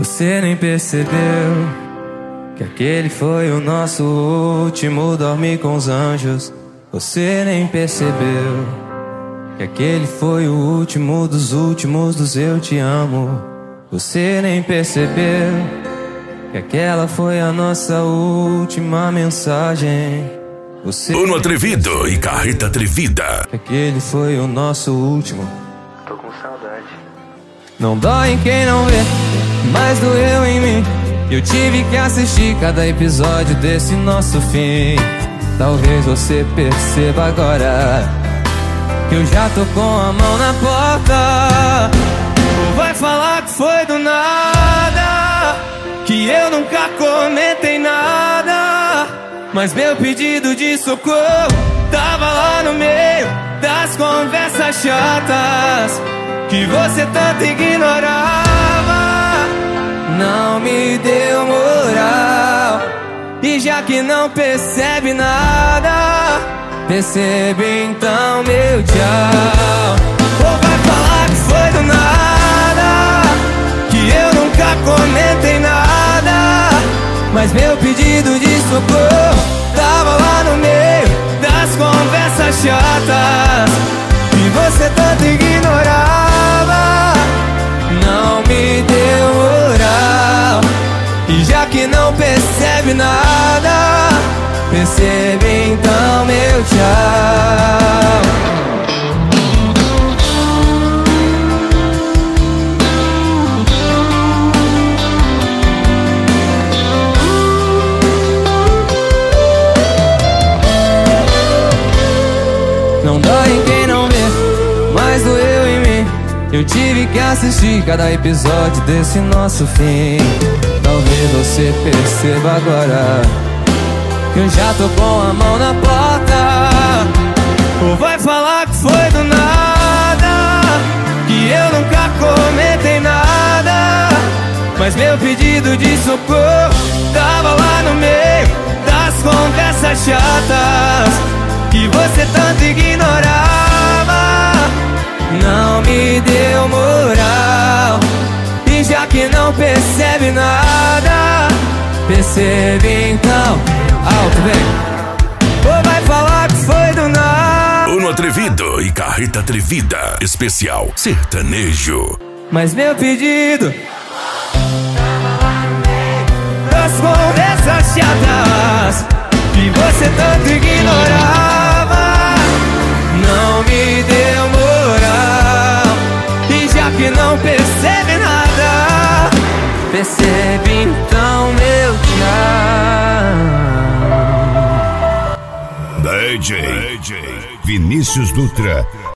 Você nem percebeu que aquele foi o nosso último dormir com os anjos. Você nem percebeu que aquele foi o último dos eu te amo. Você nem percebeu que aquela foi a nossa última mensagem. Você Bruno Atrevido e Carreta Atrevida. que aquele foi o nosso último. Tô com saudade. Não dói em quem não vê, mas doeu em mim. Eu tive que assistir cada episódio desse nosso fim. Talvez você perceba agora que eu já tô com a mão na porta. Ou vai falar que foi do nada, que eu nunca comentei nada, mas meu pedido de socorro tava lá no meio das conversas chatas que você tanto ignorava. Não me deu moral, e já que não percebe nada, percebe então meu tchau. Ou vai falar que foi do nada, que eu nunca comentei nada, mas meu pedido de socorro tava lá no meio das conversas chatas que você tanto ignorava. Não me deu moral, e já que não percebe nada, percebe então meu tchau. Não dói em quem não vê, mas doeu em mim. Eu tive que assistir cada episódio desse nosso fim. Talvez você perceba agora que eu já tô com a mão na porta. Ou vai falar que foi do nada, que eu nunca comentei nada, mas meu pedido de socorro tava lá no meio das conversas chatas que você tanto ignorava. Não me deu moral, e já que não percebe nada, percebe então. Alto, vem. Ou vai falar que foi do nada. Bruno Atrevido e Carreta Atrevida. Especial sertanejo. Mas meu pedido das conversas chatas que você tanto ignorava. Não me deu moral, e já que não percebe nada, percebe então meu tchau. DJ Vinícius Dutra.